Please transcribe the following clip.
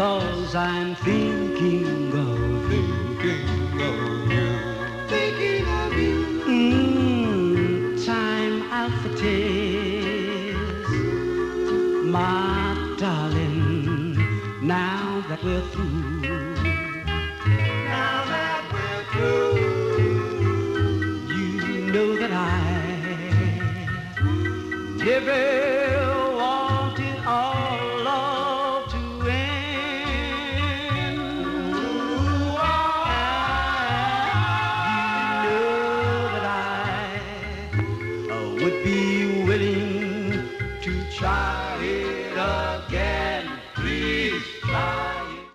'cause I'm thinking of you. Thinking of you. Time out for tears, my darling, now that we're through. Now that we're through, you know that I never